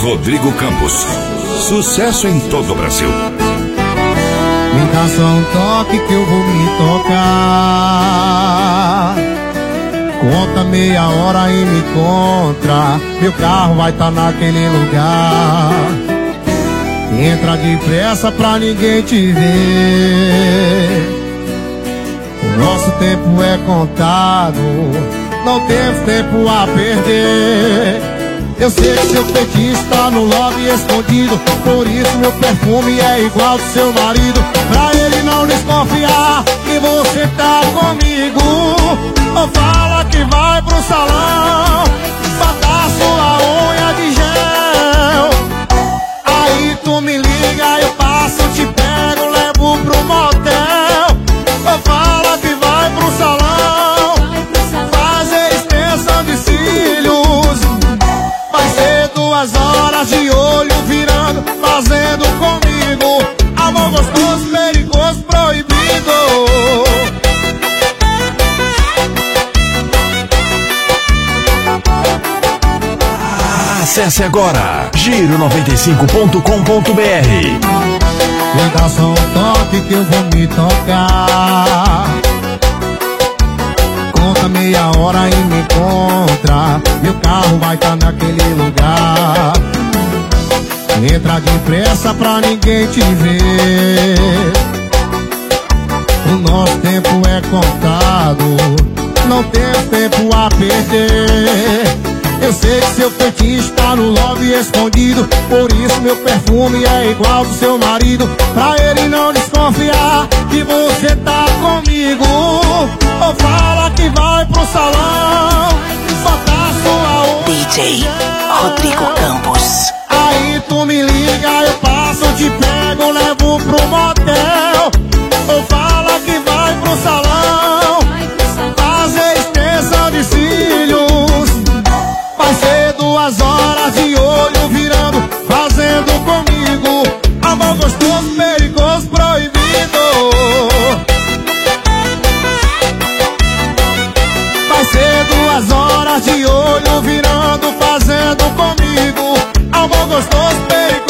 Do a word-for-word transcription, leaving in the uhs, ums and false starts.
Rodrigo Campos. Sucesso em todo o Brasil. Me dá só um toque que eu vou me tocar. Conta meia hora e me encontra. Meu carro vai tá naquele lugar. Entra depressa pra ninguém te ver. O nosso tempo é contado, não temos tempo a perder. Eu sei que seu feitiço tá no lobby escondido, por isso meu perfume é igual do seu marido. Pra ele não desconfiar que você tá comigo, ou fala que vai pro salão botar sua unha de gel. Aí tu me liga, eu passo, te pego, levo pro motel. Ou fala que vai pro salão fazer extensão de cílios. Vai ser duas horas de olho virando, fazendo comigo amor gostoso, perigoso, proibido. Acesse agora giro noventa e cinco ponto com ponto br. Me dá só um toque que eu vou me tocar. Conta meia hora e me encontra. Meu carro vai tá naquele lugar. Entra depressa pra ninguém te ver. O nosso tempo é contado, não temos tempo a perder. Eu sei que seu feitiço tá no lobby escondido, por isso meu perfume é igual do seu marido. Pra ele não desconfiar que você tá comigo, ou fala que vai pro salão botar sua unha. D J Rodrigo Campos. Aí tu me liga, eu passo, te pego, levo pro motel. Ou fala que vai pro salão fazer extensão de cílios. Vai ser duas horas de olho virando, fazendo comigo amor gostoso, perigoso, proibido. Vai ser duas horas de olho virando, fazendo comigo amor gostoso, perigoso.